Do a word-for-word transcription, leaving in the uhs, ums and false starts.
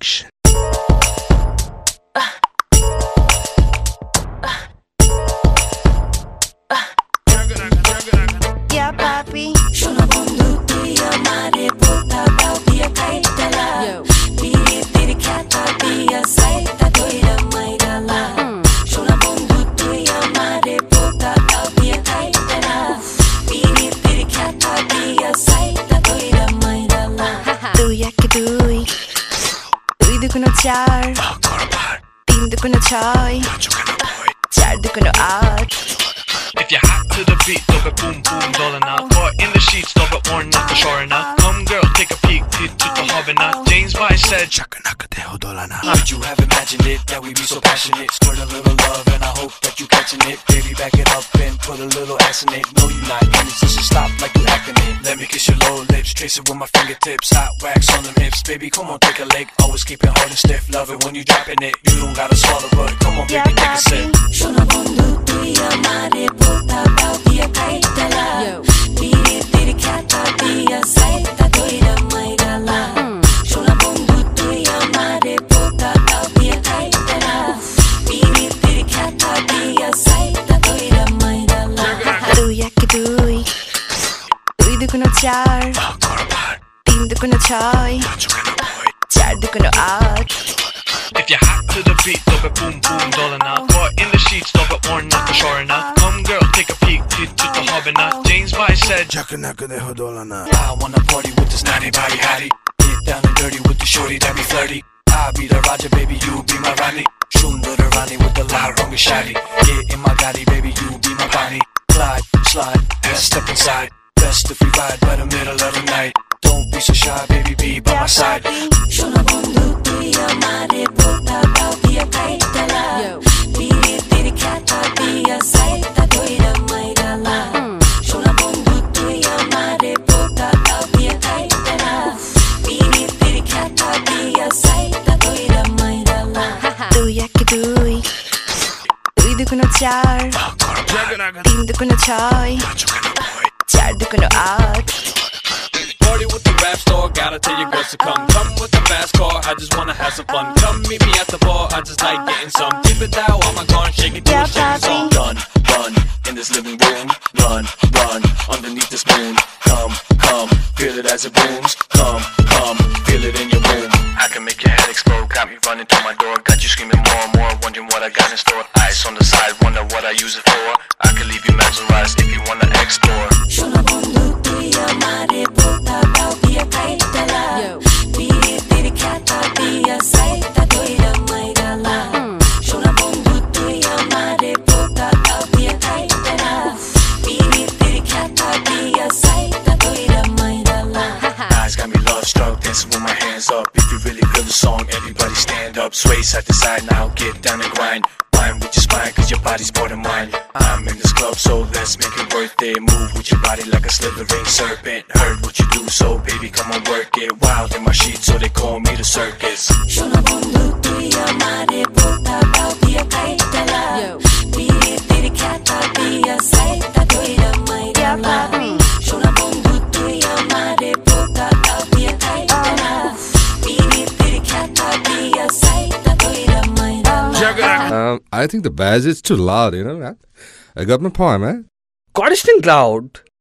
Production. Yeah, papi. Shona bondu tuya mare pota dau dia kaitala. Piri tiri kata dia saita doira mairala. Shona bondu tuya mare pota dau dia kaitala. Piri tiri kata dia saita doira mairala. Tuya ke tui. Tui dukuno char. Tin dukuno choi. Char dukuno out. If you're hot to the beat, throw it boom boom dollarna. Caught in the sheets, throw it worn not the shorena. Come girl, take a peek, tit to the hobbina. James Vice said, Chakanaka deho dolana. Would you have imagined it, that we be so passionate? Squirt a little love and I hope that you catching it. Baby, back it up and put a little ass in it. No, you not in it, so stop like you acting it. Let me kiss your lower lips, trace it with my fingertips. Hot wax on them hips, baby, come on, take a leg. Always keep it hard and stiff, love it when you dropping it. You don't gotta swallow, but come on, baby, take a sip. Shona bondu tuya mare pota dau dia kaitala. Piri tiri kata dia saita doira mairala. Shona bondu tuya mare pota dau dia kaitala. Piri tiri kata dia saita doira mairala. Tuya ke tui. Tui dukuno char. Tin dukuno choi. Char dukuno out. if you're hot to the beat, throw it boom boom dollarna. Caught in the sheets, throw it worn not the shorena. Come girl, take a peek, tit to the hobbina. James Vice said, Chakanaka deho dolana. I wanna party with this naughty body hottie. Get down and dirty with the shorty that be flirty. I'll be the Raja, baby, you be my Rani. Shunda the Rani with the loud runga shotty. Get in my Gotti, baby, you be my Bonnie. Glide, slide, let's step inside. Best if we ride by the middle of the night. Don't be so shy, baby, be by my side. Shona bondu tuya mare pota dau dia kaitala. Piri tiri kata dia saita doira mairala. Shona bondu tuya mare pota dau dia kaitala. Piri tiri kata dia saita doira mairala. Tuya ke tui. Tui dukuno char. Tin dukuno choi. Char dukuno out. Party with the rap store, gotta tell your girls to come. Come with the fast car, I just wanna have some fun. Come meet me at the bar, I just like getting some. Keep it down while my gun shake it to Yeah, a shaking song. Run, run, in this living room. Run, run, underneath this moon. Come, come, feel it as it booms. Come, come, feel it in your room. I can make your head explode, got me running to my door. Got you screaming more and more, wondering what I got in store. Ice on the side, wonder what I use it for. I can leave you mesmerized if you wanna explore. Shona bondu tuya mare pota dau dia kaitala. Piri tiri kata dia saita doira mairala. Shona bondu tuya mare pota dau dia kaitala. Piri tiri kata dia saita doira mairala. Eyes got me love struck, dancing with my hands up. If you really feel the song, everybody stand up. Sway side to side now, get down and grind. Wine with your spine, cause your body's more than mine. I'm in this club, so let's make it worth it. Move with your body like a slithering serpent. Heard what you do, so baby, come on, work it. Wild in my sheets, so they call me the circus. Shona bondu tuya mare pota dau dia kaitala. Piri tiri kata dia saita doira mairala. Shona bondu tuya mare pota dau dia kaitala. Piri tiri kata dia saita doira mairala. Um, I think the bass is too loud, you know. I got my point, man. God is still loud.